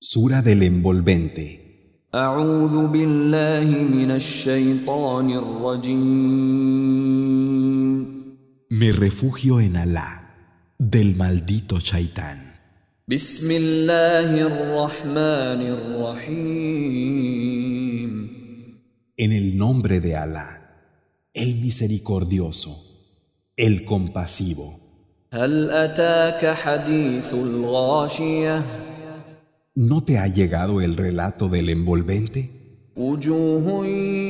Sura del envolvente. أعوذ بالله من الشيطان الرجيم. Me refugio en Alá, del maldito Shaitán. بسم الله الرحمن الرحيم. En el nombre de Alá, el misericordioso, el compasivo. هل أتاك حديث الغاشية؟ ¿No te ha llegado el relato del envolvente? وجوه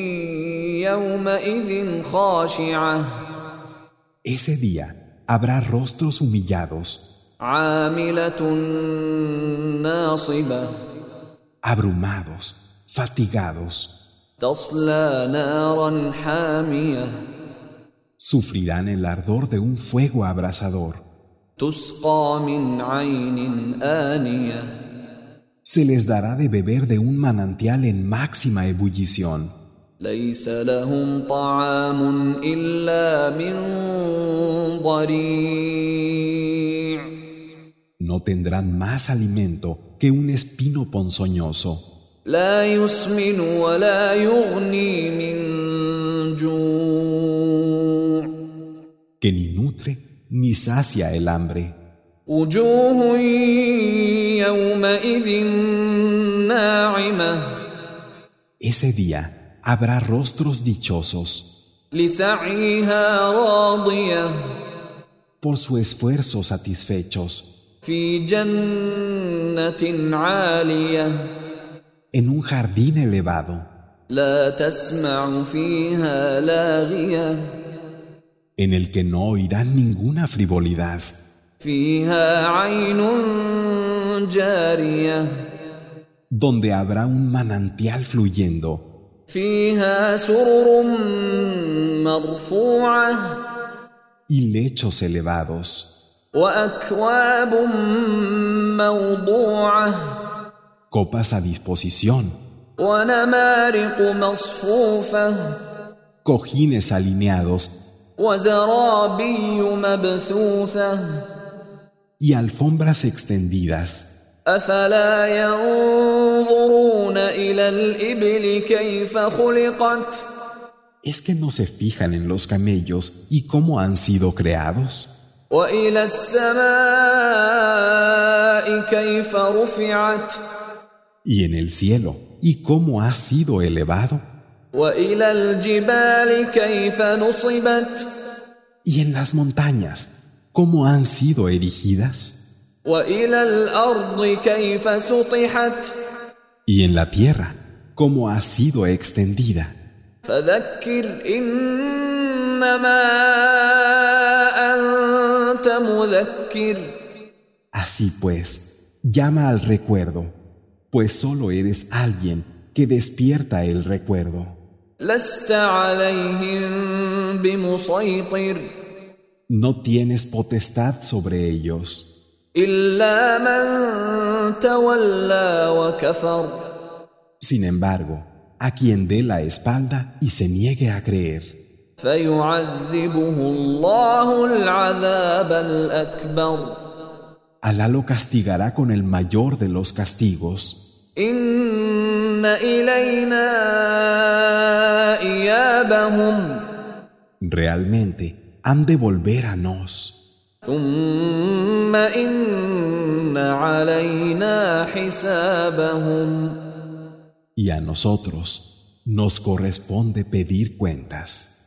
يومئذ خاشعة. Ese día habrá rostros humillados, عاملة ناصبة. abrumados, fatigados. تصلى نارا حامية. Sufrirán el ardor de un fuego abrasador. تسقى من عين آنية. Se les dará de beber de un manantial en máxima ebullición. ليس لهم طعام إلا من ضريع. No tendrán más alimento que un espino ponzoñoso, لا يسمن ولا يغني من جوع. que ni nutre ni sacia el hambre. وجوه يومئذ ناعمة. Ese día habrá rostros dichosos, لسعيها راضية. por su esfuerzo satisfechos, في جنة عالية. en un jardín elevado, لا تسمع فيها لاغية. en el que no oirán ninguna frivolidad, فيها عين جارية. donde habrá un manantial fluyendo, فيها سرر مرفوعة. y lechos elevados, وأكواب موضوعة. copas a disposición, ونمارق مصفوفة. cojines alineados وزرابي مبثوثة. y alfombras extendidas. أفلا ينظرون إلى الإبل كيف خلقت؟ ¿Es que no se fijan en los camellos y cómo han sido creados? وإلى السماء كيف رفعت؟ ¿Y en el cielo y cómo ha sido elevado? وإلى الجبال كيف نصبت؟ ¿Y en las montañas cómo han sido erigidas? وإلى الأرض كيف سطحت؟ ¿Y en la tierra cómo ha sido extendida? فذكر إنما أنت مذكر. Así pues, llama al recuerdo, pues solo eres alguien que despierta el recuerdo. لست عليهم بمسيطر. No tienes potestad sobre ellos, إلا من تولى وكفر. sin embargo, a quien dé la espalda y se niegue a creer, فيعذبه الله العذاب الأكبر. Alá lo castigará con el mayor de los castigos. إن إلينا إيابهم. Realmente han de volver a nos. ثم إن علينا حسابهم. Y a nosotros nos corresponde pedir cuentas.